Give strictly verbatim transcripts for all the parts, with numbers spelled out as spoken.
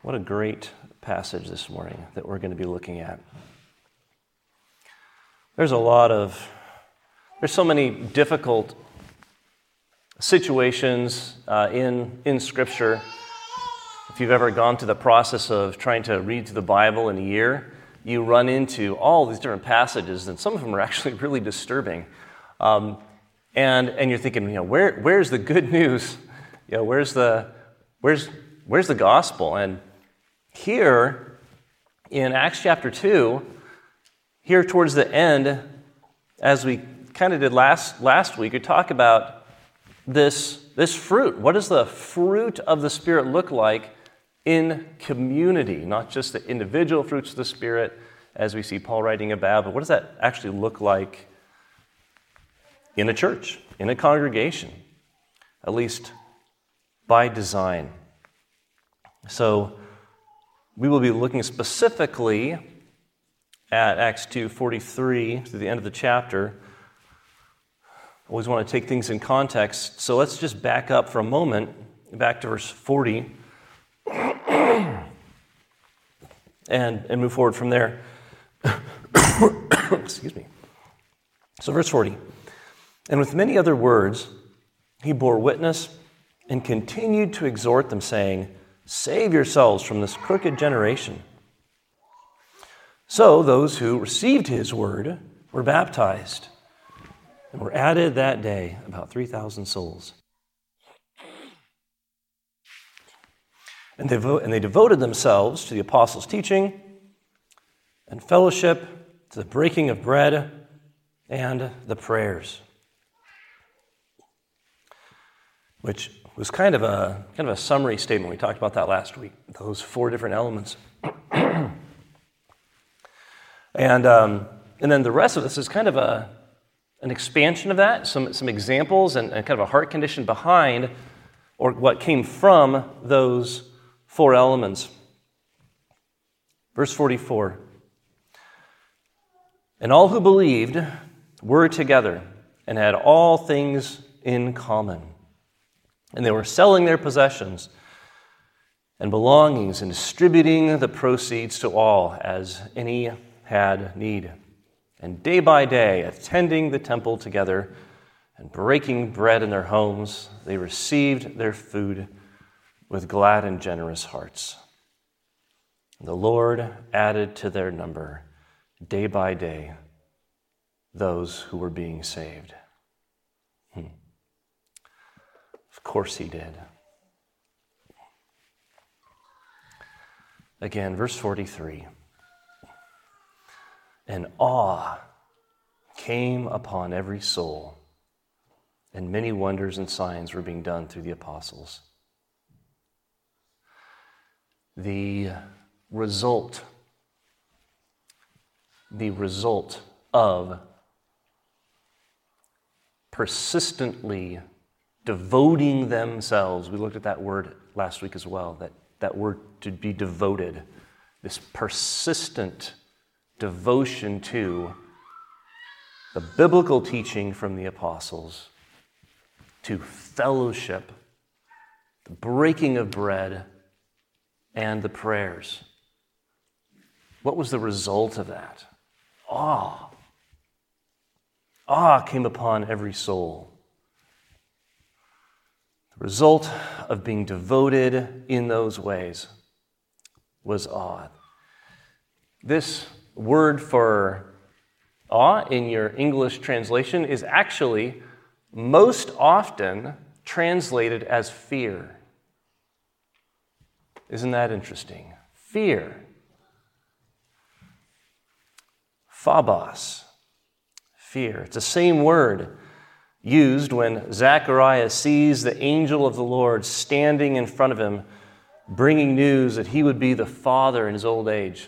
What a great passage this morning that we're going to be looking at. There's a lot of, there's so many difficult situations uh, in, in Scripture. If you've ever gone through the process of trying to read through the Bible in a year, you run into all these different passages, and some of them are actually really disturbing. Um, and and you're thinking, you know, where where's the good news? You know, where's the where's where's the gospel? And here in Acts chapter two, here towards the end, as we kind of did last last week, we talk about this this fruit. What does the fruit of the Spirit look like in community? Not just the individual fruits of the Spirit, as we see Paul writing about, but what does that actually look like in a church, in a congregation, at least by design? So we will be looking specifically at Acts two forty-three to the end of the chapter. Always want to take things in context, so let's just back up for a moment, back to verse forty, and, and move forward from there. Excuse me. So verse forty. And with many other words, he bore witness and continued to exhort them, saying, "Save yourselves from this crooked generation." So those who received his word were baptized, and were added that day about three thousand souls. And they, vo- and they devoted themselves to the apostles' teaching and fellowship, to the breaking of bread and the prayers. Which was kind of a kind of a summary statement. We talked about that last week, those four different elements. and um, and then the rest of this is kind of a an expansion of that, some some examples and, and kind of a heart condition behind, or what came from those four elements. Verse forty-four. And all who believed were together and had all things in common. And they were selling their possessions and belongings and distributing the proceeds to all as any had need. And day by day, attending the temple together and breaking bread in their homes, they received their food with glad and generous hearts. And the Lord added to their number day by day those who were being saved. Hmm. Of course he did. Again, verse forty-three. And awe came upon every soul, and many wonders and signs were being done through the apostles. The result, the result of persistently devoting themselves. We looked at that word last week as well, that, that word to be devoted, this persistent devotion to the biblical teaching from the apostles, to fellowship, the breaking of bread, and the prayers. What was the result of that? Awe. Awe came upon every soul. The result of being devoted in those ways was awe. This word for awe in your English translation is actually most often translated as fear. Isn't that interesting? Fear. Phobos. Fear. It's the same word used when Zechariah sees the angel of the Lord standing in front of him, bringing news that he would be the father in his old age.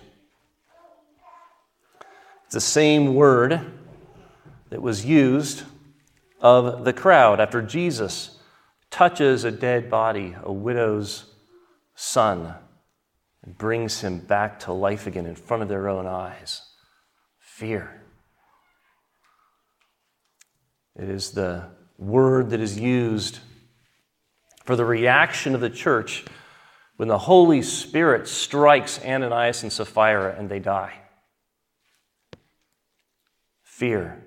It's the same word that was used of the crowd after Jesus touches a dead body, a widow's son, and brings him back to life again in front of their own eyes. Fear. It is the word that is used for the reaction of the church when the Holy Spirit strikes Ananias and Sapphira and they die. Fear.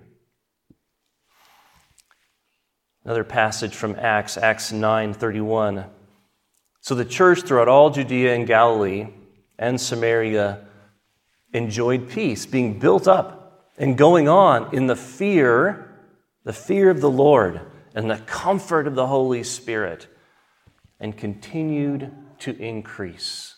Another passage from Acts, Acts nine thirty-one. So the church throughout all Judea and Galilee and Samaria enjoyed peace, being built up and going on in the fear, the fear of the Lord and the comfort of the Holy Spirit, and continued to increase.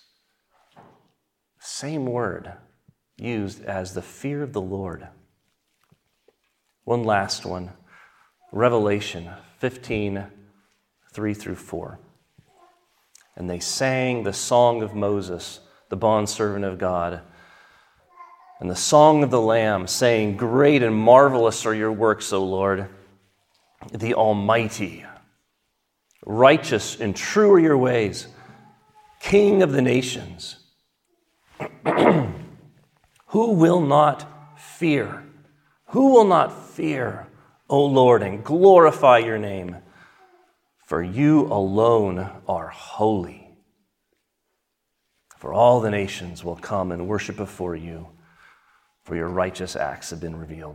Same word used as the fear of the Lord. One last one, Revelation fifteen, three through four. And they sang the song of Moses, the bondservant of God, and the song of the Lamb, saying, Great and marvelous are your works, O Lord, the Almighty. Righteous and true are your ways, King of the nations. Who will not fear? Who will not fear, O Lord, and glorify your name? For you alone are holy. For all the nations will come and worship before you, for your righteous acts have been revealed.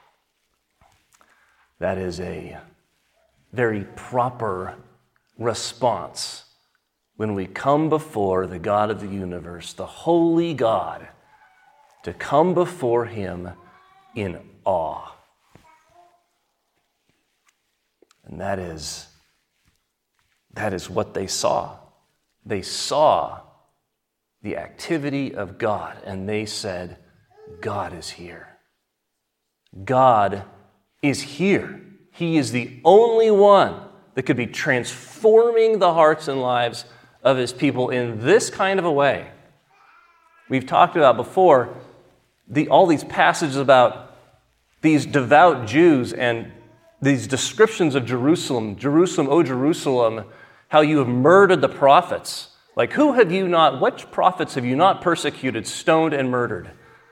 That is a very proper response when we come before the God of the universe, the holy God, to come before him in awe. And that is, that is what they saw. They saw the activity of God, and they said, God is here. God is here. He is the only one that could be transforming the hearts and lives of his people in this kind of a way. We've talked about before the, all these passages about these devout Jews and these descriptions of Jerusalem. Jerusalem, oh Jerusalem, how you have murdered the prophets. Like, who have you not, which prophets have you not persecuted, stoned, and murdered?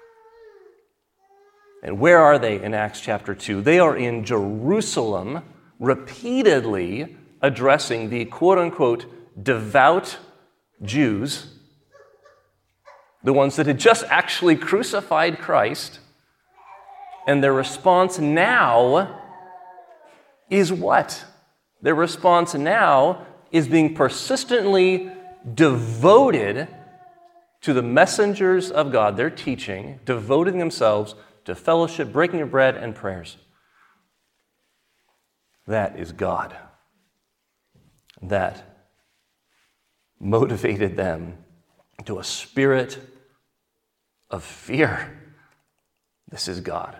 And where are they in Acts chapter two? They are in Jerusalem, repeatedly addressing the quote-unquote devout Jews, the ones that had just actually crucified Christ. And their response now is what? Their response now is being persistently devoted to the messengers of God, their teaching, devoting themselves to fellowship, breaking of bread, and prayers. That is God. That motivated them to a spirit of fear. This is God.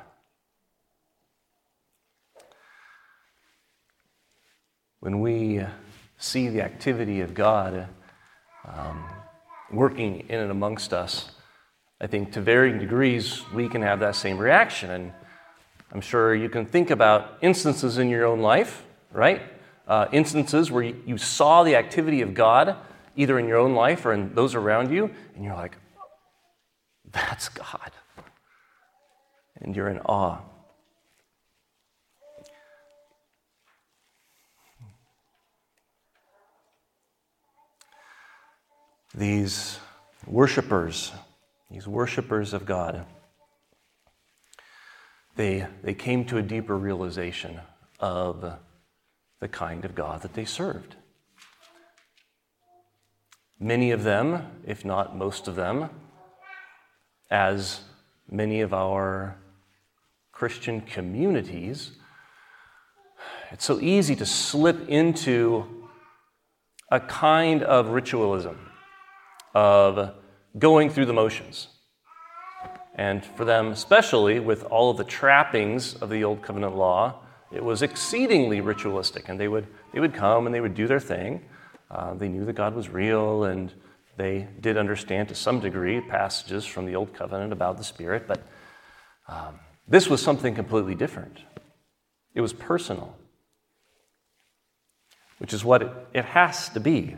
When we see the activity of God um, working in and amongst us, I think to varying degrees we can have that same reaction. And I'm sure you can think about instances in your own life, right? Uh, instances where you, you saw the activity of God, either in your own life or in those around you, and you're like, that's God. And you're in awe. These worshipers, these worshipers of God, they, they came to a deeper realization of the kind of God that they served. Many of them, if not most of them, as many of our Christian communities, it's so easy to slip into a kind of ritualism, of going through the motions. And for them, especially with all of the trappings of the Old Covenant law, it was exceedingly ritualistic. And they would they would come and they would do their thing. Uh, they knew that God was real, and they did understand to some degree passages from the Old Covenant about the Spirit. But um, this was something completely different. It was personal, which is what it, it has to be.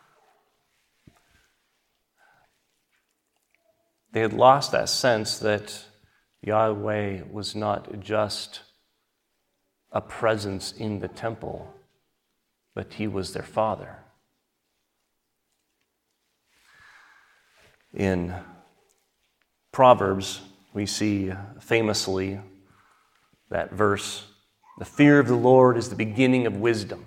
They had lost that sense that Yahweh was not just a presence in the temple, but he was their Father. In Proverbs, we see famously that verse, "The fear of the Lord is the beginning of wisdom."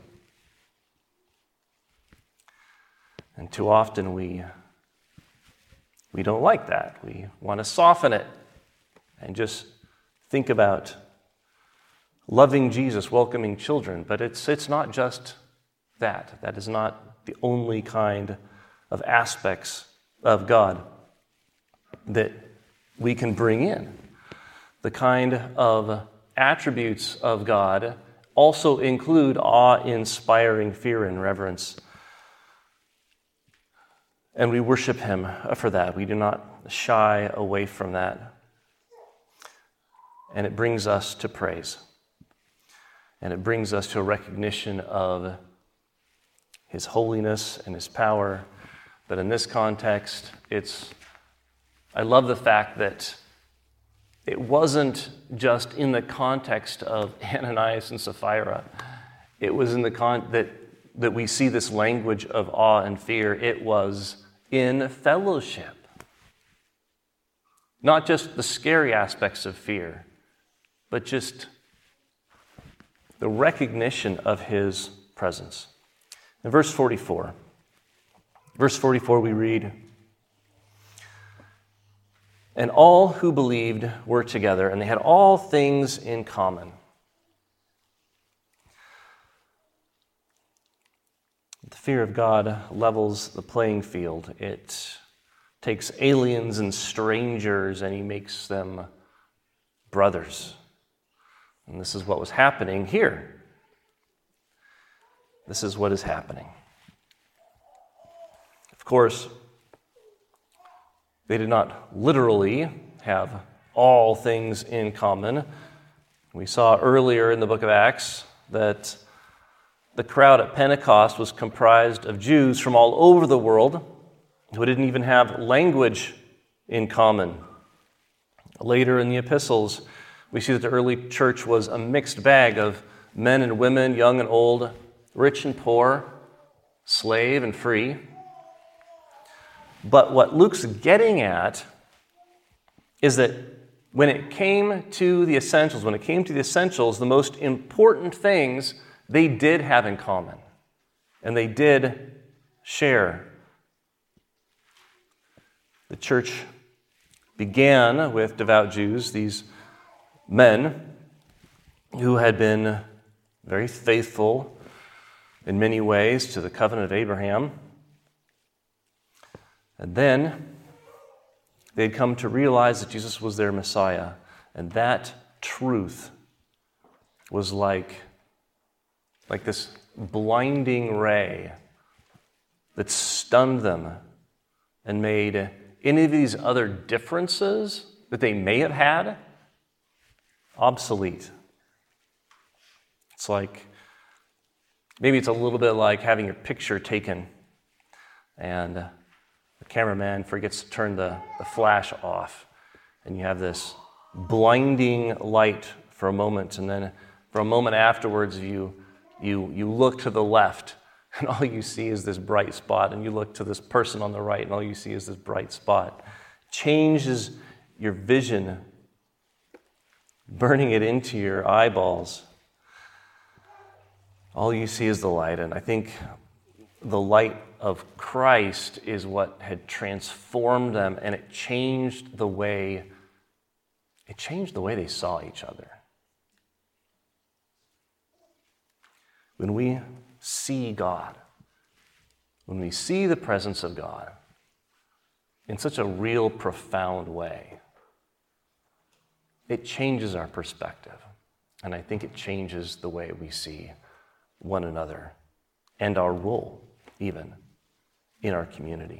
And too often we, we don't like that. We want to soften it and just think about loving Jesus, welcoming children. But it's, it's not just that. That is not the only kind of aspects of God that we can bring in. The kind of attributes of God also include awe-inspiring fear and reverence. And we worship him for that. We do not shy away from that. And it brings us to praise. And it brings us to a recognition of his holiness and his power. But in this context, it's, I love the fact that it wasn't just in the context of Ananias and Sapphira. It was in the con that, that we see this language of awe and fear. It was in fellowship. Not just the scary aspects of fear, but just the recognition of his presence. In verse forty-four, verse forty-four we read, "And all who believed were together, and they had all things in common." The fear of God levels the playing field. It takes aliens and strangers and he makes them brothers. And this is what was happening here. This is what is happening. Of course, they did not literally have all things in common. We saw earlier in the book of Acts that the crowd at Pentecost was comprised of Jews from all over the world who didn't even have language in common. Later in the epistles, we see that the early church was a mixed bag of men and women, young and old, rich and poor, slave and free. But what Luke's getting at is that when it came to the essentials, when it came to the essentials, the most important things they did have in common, and they did share. The church began with devout Jews, these men who had been very faithful in many ways to the covenant of Abraham. And then they'd come to realize that Jesus was their Messiah, and that truth was like like this blinding ray that stunned them and made any of these other differences that they may have had obsolete. It's like, maybe it's a little bit like having your picture taken and the cameraman forgets to turn the, the flash off, and you have this blinding light for a moment, and then for a moment afterwards you You, you look to the left, and all you see is this bright spot, and you look to this person on the right, and all you see is this bright spot. Changes your vision, burning it into your eyeballs. All you see is the light, and I think the light of Christ is what had transformed them, and it changed the way, it changed the way they saw each other. When we see God, when we see the presence of God in such a real, profound way, it changes our perspective. And I think it changes the way we see one another and our role, even, in our community.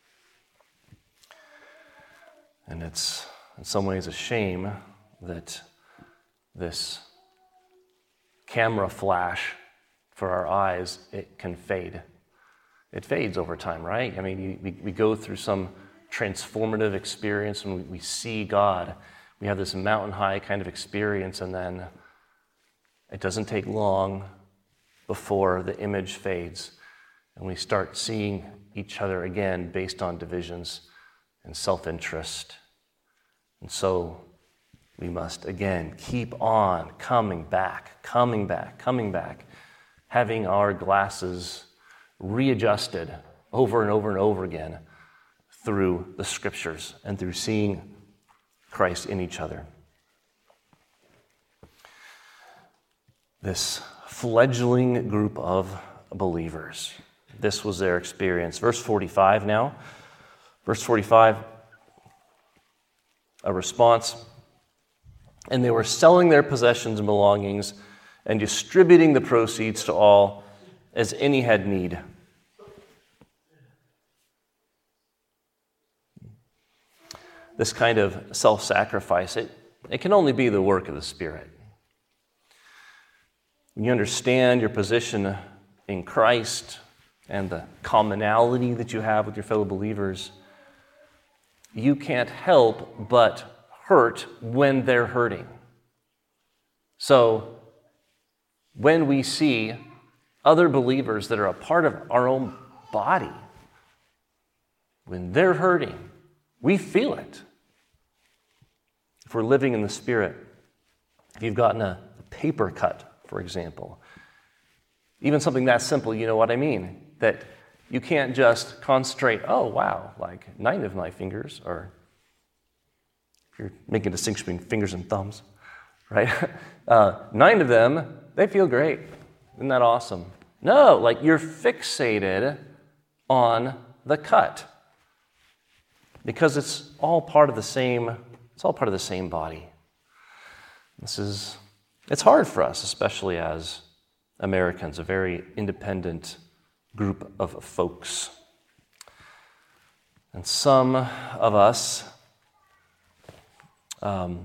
And it's in some ways a shame that this camera flash for our eyes, it can fade. It fades over time, right? I mean, you, we, we go through some transformative experience and we, we see God. We have this mountain high kind of experience, and then it doesn't take long before the image fades and we start seeing each other again based on divisions and self-interest. And so we must, again, keep on coming back, coming back, coming back, having our glasses readjusted over and over and over again through the Scriptures and through seeing Christ in each other. This fledgling group of believers, this was their experience. Verse forty-five now. Verse forty-five, a response. And they were selling their possessions and belongings and distributing the proceeds to all as any had need. This kind of self-sacrifice, it, it can only be the work of the Spirit. When you understand your position in Christ and the commonality that you have with your fellow believers, you can't help but hurt when they're hurting. So, when we see other believers that are a part of our own body, when they're hurting, we feel it. If we're living in the Spirit, if you've gotten a paper cut, for example, even something that simple, you know what I mean? That you can't just concentrate, oh, wow, like nine of my fingers are, if you're making a distinction between fingers and thumbs, right? Uh, nine of them, they feel great. Isn't that awesome? No, like you're fixated on the cut because it's all part of the same, it's all part of the same body. This is, it's hard for us, especially as Americans, a very independent group of folks. And some of us um,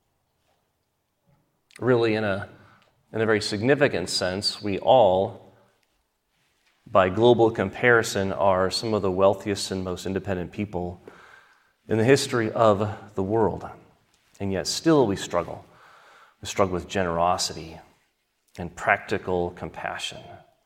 really in a in a very significant sense, we all, by global comparison, are some of the wealthiest and most independent people in the history of the world. And yet still we struggle. We struggle with generosity and practical compassion.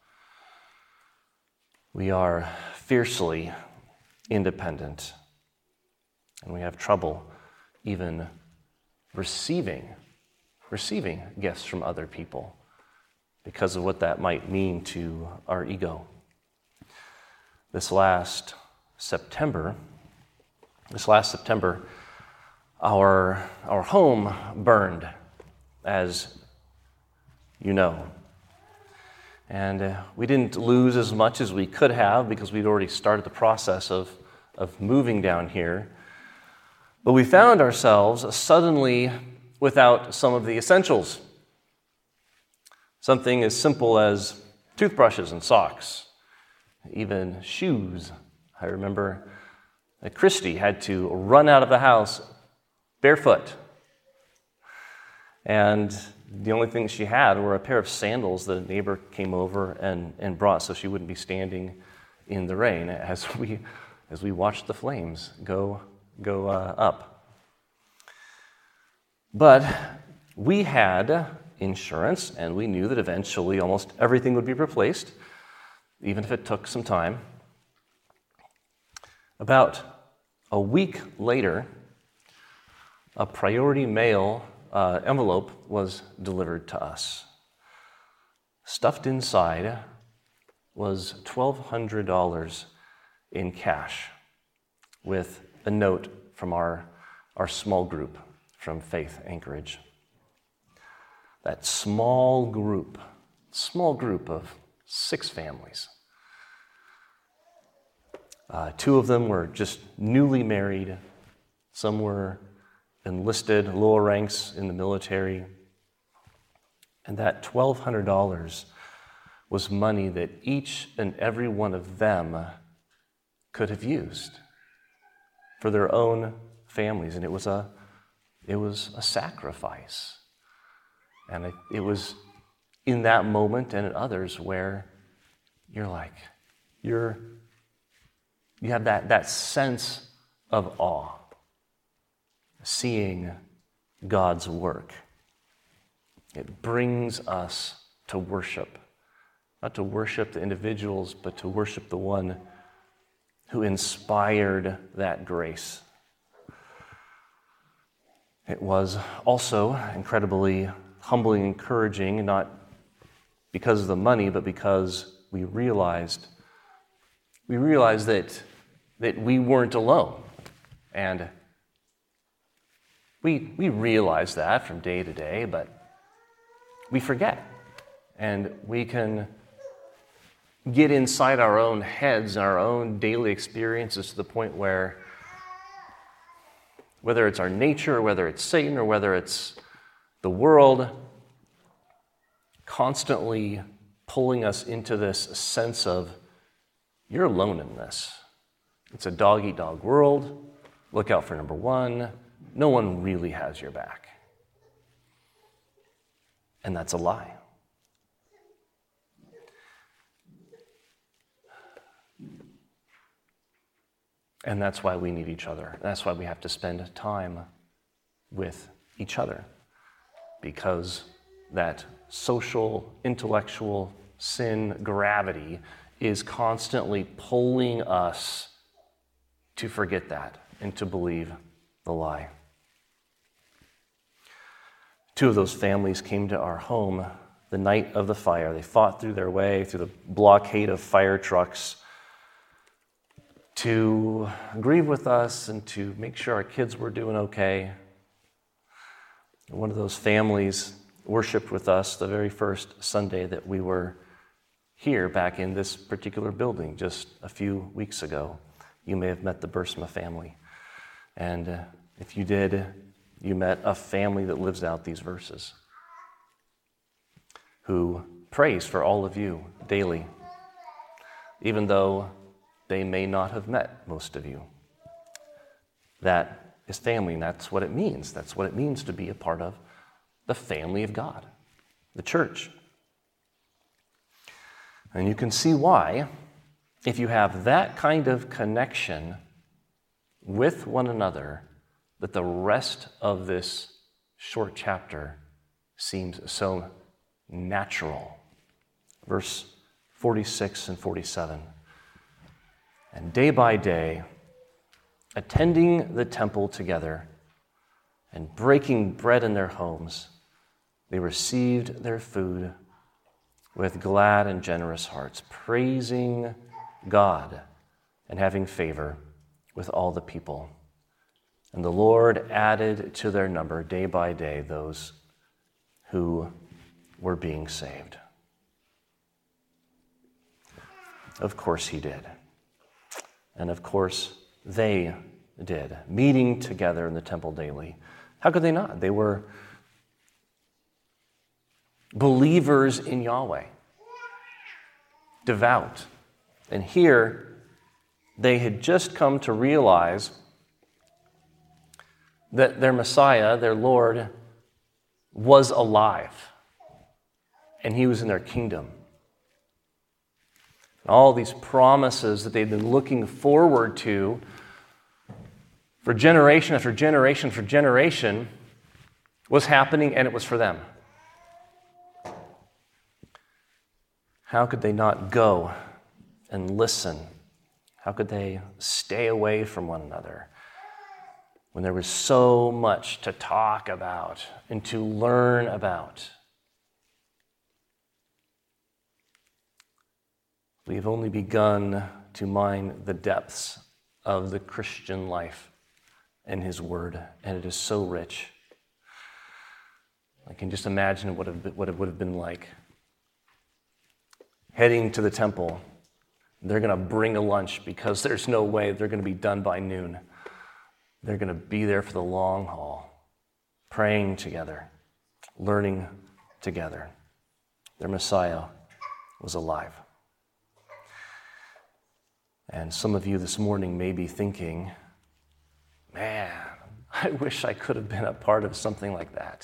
We are fiercely independent, and we have trouble even receiving, receiving gifts from other people because of what that might mean to our ego. This last September, this last September, our, our home burned, as you know. And uh, we didn't lose as much as we could have because we'd already started the process of, of moving down here. But we found ourselves suddenly without some of the essentials. Something as simple as toothbrushes and socks, even shoes. I remember that Christy had to run out of the house barefoot. And the only thing she had were a pair of sandals that a neighbor came over and, and brought so she wouldn't be standing in the rain as we as we watched the flames go go uh, up. But we had insurance, and we knew that eventually almost everything would be replaced, even if it took some time. About a week later, a priority mail uh, envelope was delivered to us. Stuffed inside was twelve hundred dollars in cash with a note from our, our small group from Faith Anchorage. That small group, small group of six families. Uh, two of them were just newly married. Some were enlisted, lower ranks in the military. And that twelve hundred dollars was money that each and every one of them could have used for their own families. And it was a, it was a sacrifice. And it, it was in that moment and in others where you're like, you're, you have that, that sense of awe, seeing God's work. It brings us to worship, not to worship the individuals, but to worship the one who inspired that grace. It was also incredibly humbling, encouraging, not because of the money, but because we realized we realized that that we weren't alone. And we we realize that from day to day, but we forget. And we can get inside our own heads and our own daily experiences to the point where whether it's our nature, or whether it's Satan, or whether it's the world, constantly pulling us into this sense of, you're alone in this. It's a dog-eat-dog world. Look out for number one. No one really has your back. And that's a lie. And that's why we need each other. That's why we have to spend time with each other. Because that social, intellectual sin gravity is constantly pulling us to forget that and to believe the lie. Two of those families came to our home the night of the fire. They fought through their way through the blockade of fire trucks to grieve with us and to make sure our kids were doing okay. One of those families worshiped with us the very first Sunday that we were here back in this particular building just a few weeks ago. You may have met the Bursma family. And uh, if you did, you met a family that lives out these verses, who prays for all of you daily, even though they may not have met most of you. That is family, and that's what it means. That's what it means to be a part of the family of God, the church. And you can see why, if you have that kind of connection with one another, that the rest of this short chapter seems so natural. Verse forty-six and forty-seven. And day by day, attending the temple together and breaking bread in their homes, they received their food with glad and generous hearts, praising God and having favor with all the people. And the Lord added to their number day by day those who were being saved. Of course he did. And of course they did, meeting together in the temple daily. How could they not? They were believers in Yahweh, devout. And here they had just come to realize that their Messiah, their Lord, was alive, and he was in their kingdom. All these promises that they'd been looking forward to for generation after generation after generation was happening, and it was for them. How could they not go and listen? How could they stay away from one another when there was so much to talk about and to learn about? We've only begun to mine the depths of the Christian life and his word, and it is so rich. I can just imagine what it would have been like heading to the temple. They're going to bring a lunch because there's no way they're going to be done by noon. They're going to be there for the long haul, praying together, learning together. Their Messiah was alive. And some of you this morning may be thinking, man, I wish I could have been a part of something like that.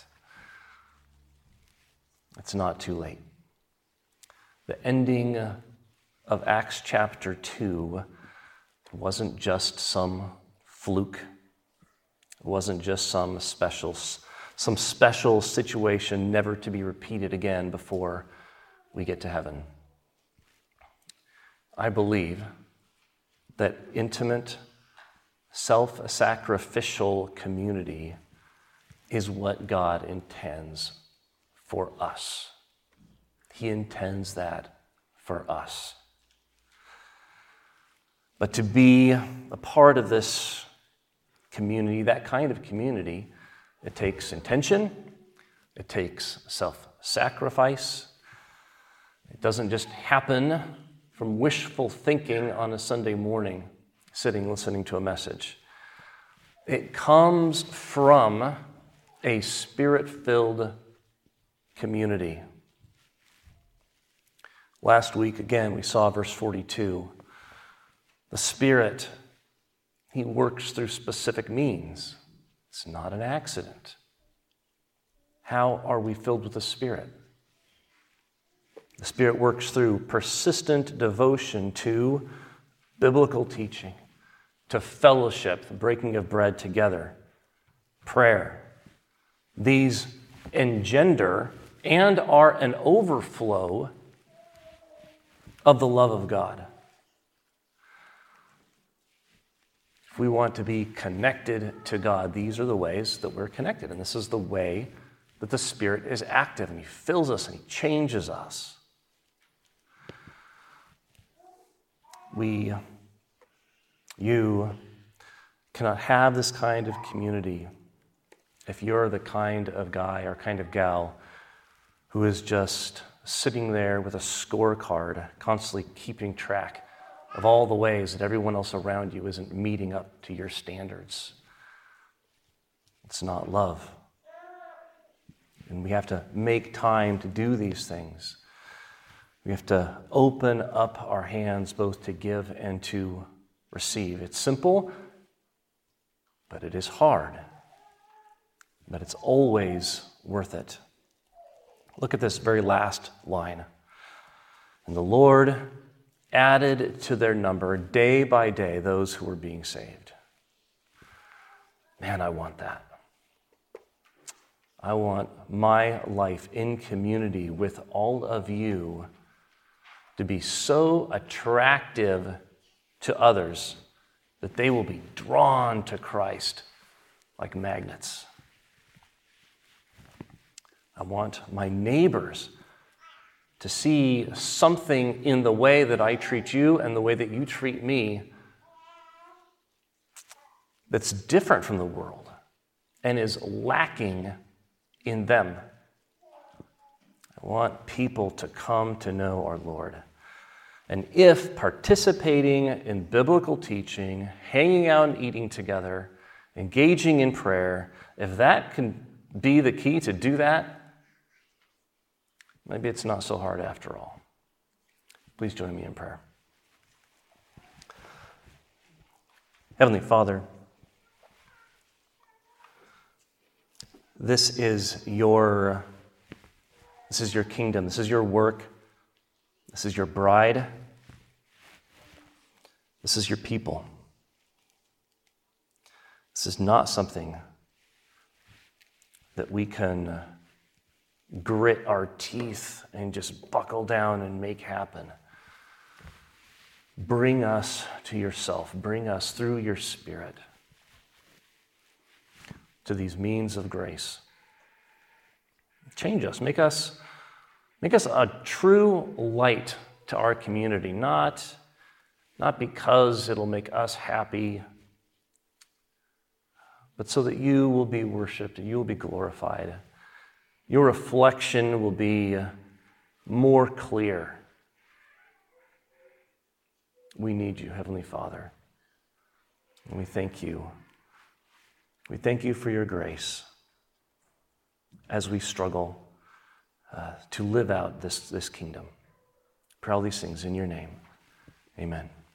It's not too late. The ending of Acts chapter two wasn't just some fluke. It wasn't just some special, some special situation never to be repeated again before we get to heaven. I believe that intimate, self-sacrificial community is what God intends for us. He intends that for us. But to be a part of this community, that kind of community, it takes intention, it takes self-sacrifice. It doesn't just happen from wishful thinking on a Sunday morning, sitting listening to a message. It comes from a spirit-filled community. Last week, again, we saw verse forty-two. The Spirit, He works through specific means. It's not an accident. How are we filled with the Spirit? The Spirit works through persistent devotion to biblical teaching, to fellowship, the breaking of bread together, prayer. These engender and are an overflow of the love of God. If we want to be connected to God, these are the ways that we're connected. And this is the way that the Spirit is active, and He fills us and He changes us. We, you cannot have this kind of community if you're the kind of guy or kind of gal who is just sitting there with a scorecard, constantly keeping track of all the ways that everyone else around you isn't meeting up to your standards. It's not love. And we have to make time to do these things. We have to open up our hands both to give and to receive. It's simple, but it is hard. But it's always worth it. Look at this very last line. And the Lord added to their number day by day those who were being saved. Man, I want that. I want my life in community with all of you to be so attractive to others that they will be drawn to Christ like magnets. I want my neighbors to see something in the way that I treat you and the way that you treat me that's different from the world and is lacking in them. I want people to come to know our Lord. And if participating in biblical teaching, hanging out and eating together, engaging in prayer, if that can be the key to do that, maybe it's not so hard after all. Please join me in prayer. Heavenly Father, this is your This is your kingdom. This is your work. This is your bride. This is your people. This is not something that we can grit our teeth and just buckle down and make happen. Bring us to yourself. Bring us through your Spirit to these means of grace. Change us. Make us, make us a true light to our community, not, not because it'll make us happy, but so that you will be worshiped and you will be glorified. Your reflection will be more clear. We need you, Heavenly Father. And we thank you. We thank you for your grace as we struggle uh, to live out this, this kingdom. Pray all these things in your name. Amen.